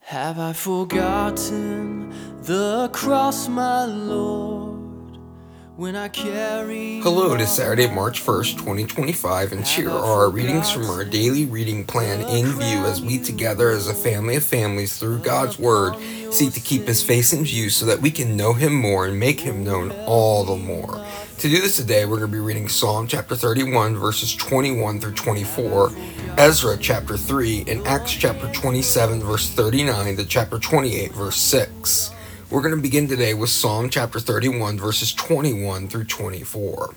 Have I forgotten the cross, my Lord, when I carry? Hello, it is Saturday, March 1st, 2025, and here are our readings from our daily reading plan in view as we together as a family of families through God's Word seek to keep His face in view so that we can know Him more and make Him known all the more. To do this today, we're going to be reading Psalm chapter 31, verses 21 through 24, Ezra chapter 3, and Acts chapter 27, verse 39 to chapter 28, verse 6. We're going to begin today with Psalm chapter 31, verses 21 through 24.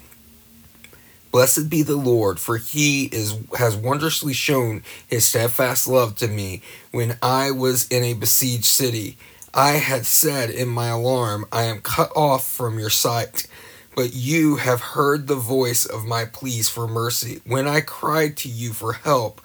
Blessed be the Lord, for He has wondrously shown His steadfast love to me when I was in a besieged city. I had said in my alarm, I am cut off from your sight. But you have heard the voice of my pleas for mercy. When I cried to you for help,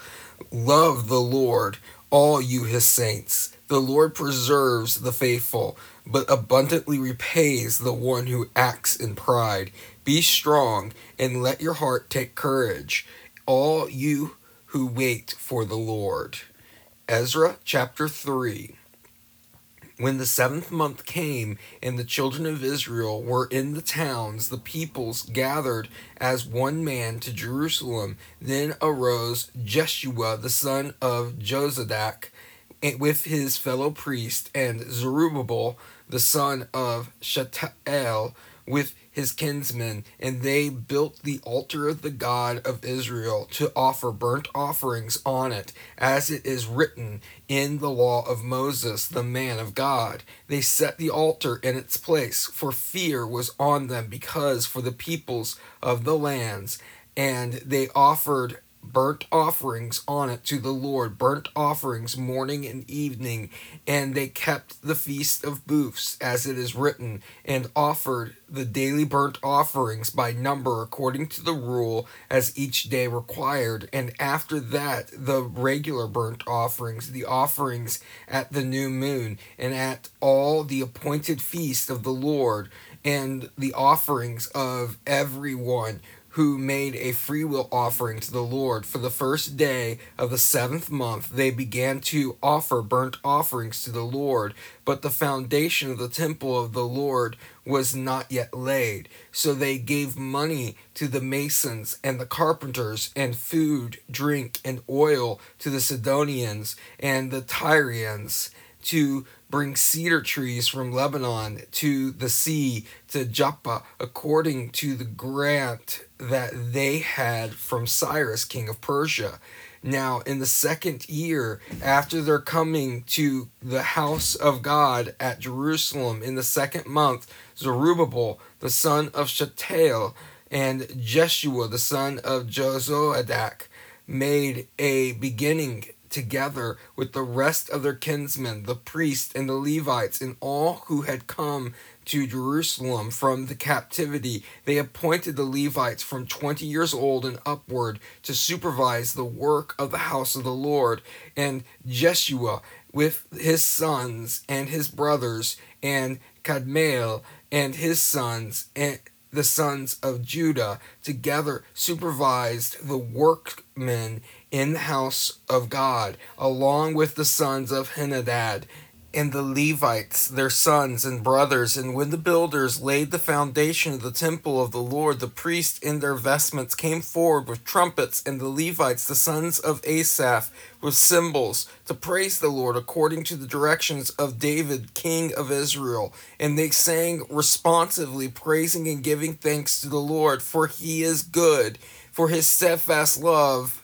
love the Lord, all you His saints. The Lord preserves the faithful, but abundantly repays the one who acts in pride. Be strong, and let your heart take courage, all you who wait for the Lord. Ezra chapter 3. When the 7th month came, and the children of Israel were in the towns, the peoples gathered as one man to Jerusalem. Then arose Jeshua the son of Jozadak with his fellow priest, and Zerubbabel the son of Shealtiel with his kinsmen, and they built the altar of the God of Israel to offer burnt offerings on it, as it is written in the law of Moses, the man of God. They set the altar in its place, for fear was on them because for the peoples of the lands, and they offered burnt offerings on it to the Lord, burnt offerings morning and evening, and they kept the feast of booths, as it is written, and offered the daily burnt offerings by number according to the rule as each day required, and after that the regular burnt offerings, the offerings at the new moon, and at all the appointed feast of the Lord, and the offerings of everyone who made a freewill offering to the Lord. For the first day of the 7th month, they began to offer burnt offerings to the Lord, but the foundation of the temple of the Lord was not yet laid. So they gave money to the masons and the carpenters, and food, drink, and oil to the Sidonians and the Tyrians, to bring cedar trees from Lebanon to the sea to Joppa, according to the grant that they had from Cyrus, king of Persia. Now, in the 2nd year after their coming to the house of God at Jerusalem, in the 2nd month, Zerubbabel, the son of Shealtiel, and Jeshua, the son of Jozadak, made a beginning together with the rest of their kinsmen, the priests and the Levites, and all who had come to Jerusalem from the captivity. They appointed the Levites from 20 years old and upward to supervise the work of the house of the Lord. And Jeshua with his sons and his brothers, and Kadmiel and his sons, and the sons of Judah, together supervised the workmen in the house of God, along with the sons of Henadad and the Levites, their sons and brothers. And when the builders laid the foundation of the temple of the Lord, the priests in their vestments came forward with trumpets, and the Levites, the sons of Asaph, with cymbals, to praise the Lord according to the directions of David, king of Israel. And they sang responsively, praising and giving thanks to the Lord, for He is good, for His steadfast love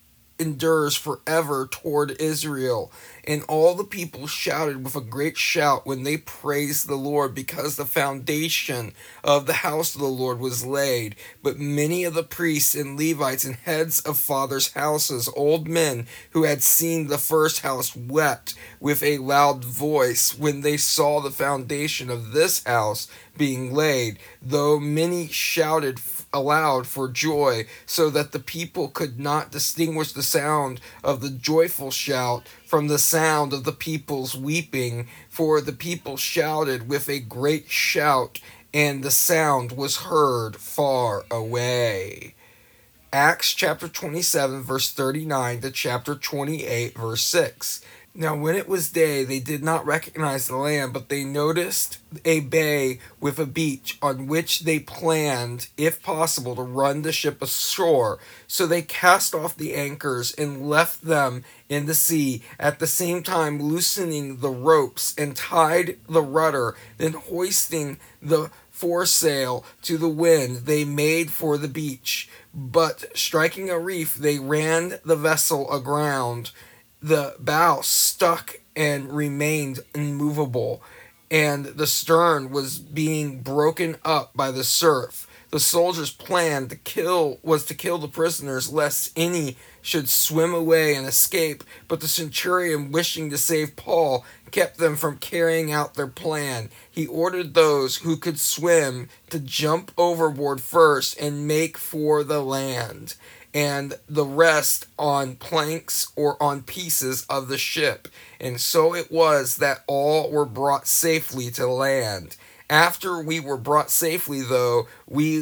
endures forever toward Israel. And all the people shouted with a great shout when they praised the Lord, because the foundation of the house of the Lord was laid. But many of the priests and Levites and heads of fathers' houses, old men who had seen the first house, wept with a loud voice when they saw the foundation of this house being laid, though many shouted aloud for joy, so that the people could not distinguish the sound of the joyful shout from the sound of the people's weeping. For the people shouted with a great shout, and the sound was heard far away. Acts chapter 27, verse 39 to chapter 28, verse 6. Now, when it was day, they did not recognize the land, but they noticed a bay with a beach on which they planned, if possible, to run the ship ashore. So they cast off the anchors and left them in the sea, at the same time loosening the ropes and tied the rudder, then hoisting the foresail to the wind, they made for the beach. But striking a reef, they ran the vessel aground. The bow stuck and remained immovable, and the stern was being broken up by the surf. The soldiers' plan was to kill the prisoners, lest any should swim away and escape, but the centurion, wishing to save Paul, kept them from carrying out their plan. He ordered those who could swim to jump overboard first and make for the land, and the rest on planks or on pieces of the ship. And so it was that all were brought safely to land. After we were brought safely, though, we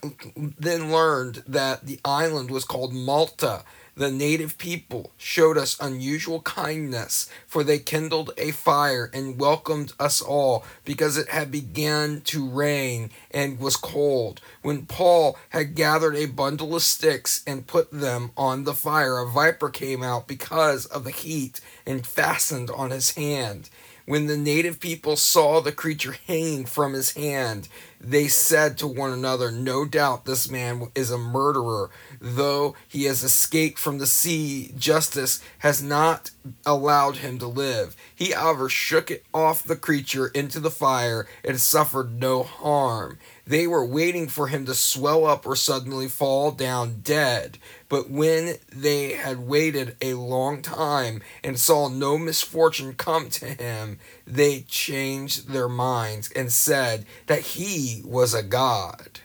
then learned that the island was called Malta. The native people showed us unusual kindness, for they kindled a fire and welcomed us all, because it had begun to rain and was cold. When Paul had gathered a bundle of sticks and put them on the fire, a viper came out because of the heat and fastened on his hand. When the native people saw the creature hanging from his hand, they said to one another, "No doubt this man is a murderer. Though he has escaped from the sea, justice has not allowed him to live." He, however, shook it off the creature into the fire and suffered no harm. They were waiting for him to swell up or suddenly fall down dead. But when they had waited a long time and saw no misfortune come to him, they changed their minds and said that he was a god.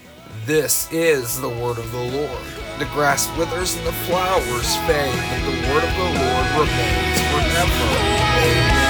This is the word of the Lord. The grass withers and the flowers fade, but the word of the Lord remains forever. Amen.